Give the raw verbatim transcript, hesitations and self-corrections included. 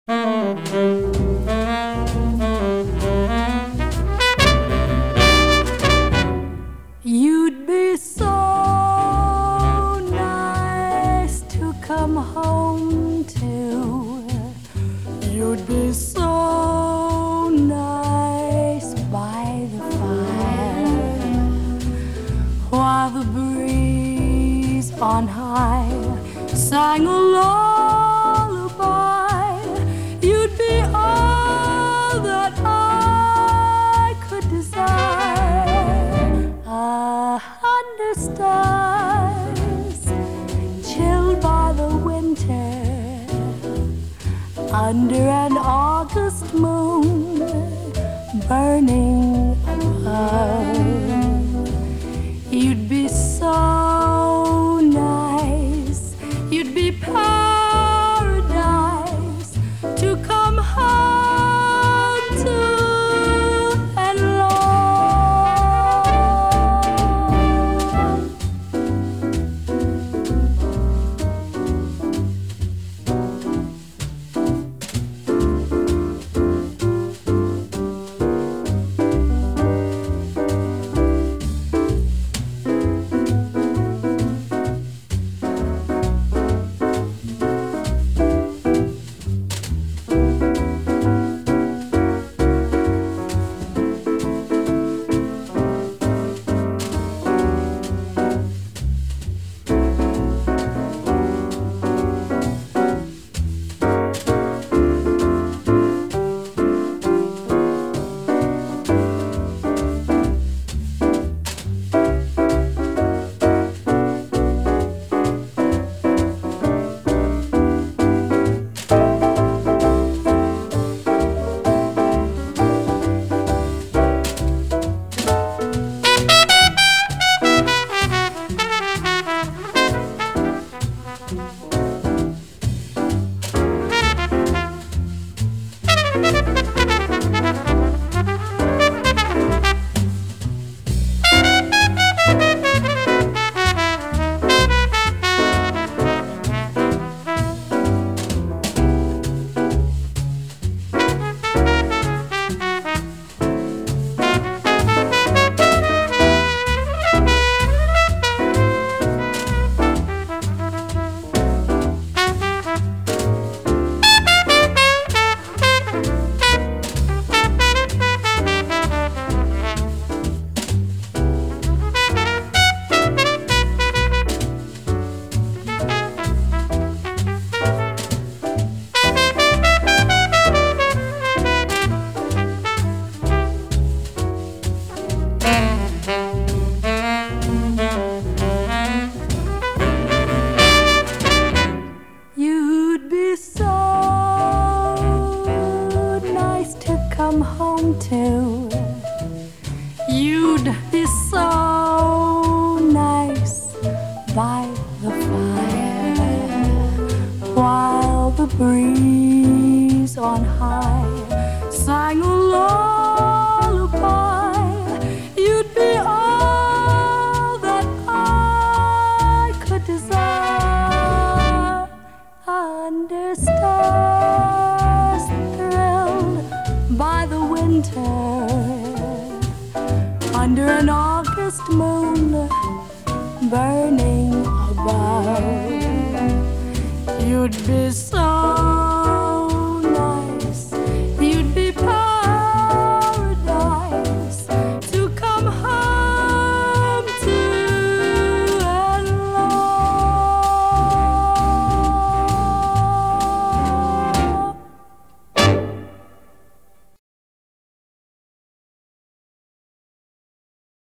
You'd be so nice to come home to. You'd be so nice by the fire, while the breeze on high sang a lullaby. You'd be all that I could desire. A hundred stars, chilled by the winter, under an August moon, burning above. You'd be so nice, you'd be paradise to come home to and love. Come home to. You'd be so nice by the fire, while the breeze on high sang a lullaby. You'd be all that I could desire, under stars thrilled by the winter, under an August moon, burning above. You'd be